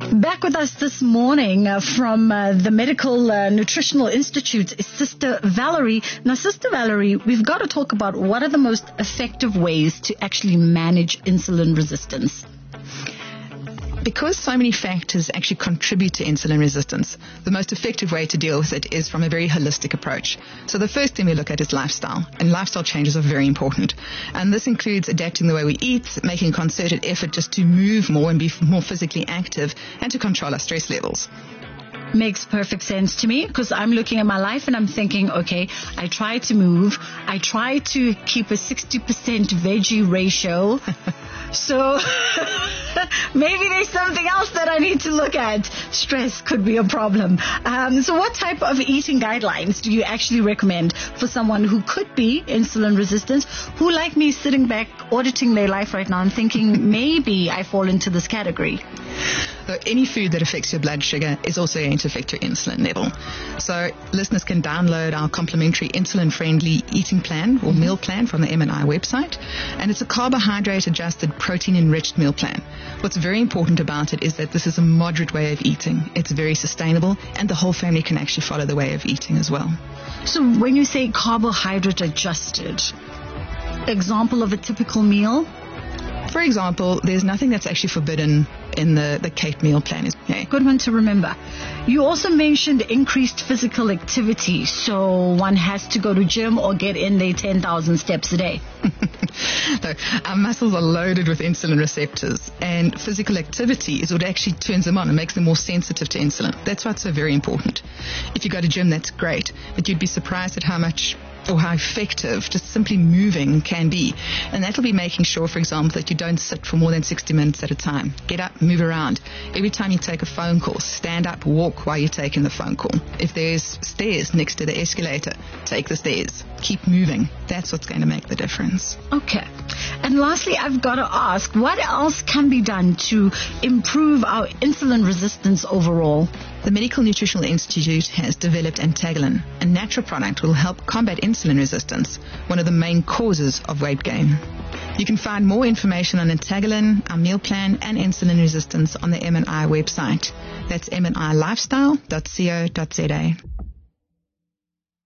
Back with us this morning from the Medical Nutritional Institute is Sister Valerie. Now, Sister Valerie, we've got to talk about what are the most effective ways to actually manage insulin resistance. Because so many factors actually contribute to insulin resistance, the most effective way to deal with it is from a very holistic approach. So the first thing we look at is lifestyle, and lifestyle changes are very important. And this includes adapting the way we eat, making a concerted effort just to move more and be more physically active, and to control our stress levels. Makes perfect sense to me, because I'm looking at my life and I'm thinking, okay, I try to move. I try to keep a 60% veggie ratio. So maybe there's something else that I need to look at. Stress could be a problem. So what type of eating guidelines do you actually recommend for someone who could be insulin resistant, who, like me, sitting back auditing their life right now and thinking maybe I fall into this category? So any food that affects your blood sugar is also going to affect your insulin level. So listeners can download our complimentary insulin-friendly eating plan or meal plan from the MNI website. And it's a carbohydrate-adjusted, protein-enriched meal plan. What's very important about it is that this is a moderate way of eating. It's very sustainable, and the whole family can actually follow the way of eating as well. So when you say carbohydrate-adjusted, example of a typical meal? For example, there's nothing that's actually forbidden in the Kate meal plan. Okay. Good one to remember. You also mentioned increased physical activity, so one has to go to gym or get in their 10,000 steps a day. No, our muscles are loaded with insulin receptors, and physical activity is what actually turns them on and makes them more sensitive to insulin. That's why it's so very important. If you go to gym, that's great, but you'd be surprised at how much or how effective just simply moving can be. And that'll be making sure, for example, that you don't sit for more than 60 minutes at a time. Get up, move around. Every time you take a phone call, stand up, walk while you're taking the phone call. If there's stairs next to the escalator, take the stairs. Keep moving. That's what's going to make the difference. Okay. And lastly, I've got to ask, what else can be done to improve our insulin resistance overall? The Medical Nutritional Institute has developed Antagalin, a natural product that will help combat insulin resistance, one of the main causes of weight gain. You can find more information on Antagalin, our meal plan, and insulin resistance on the MNI website. That's mnilifestyle.co.za.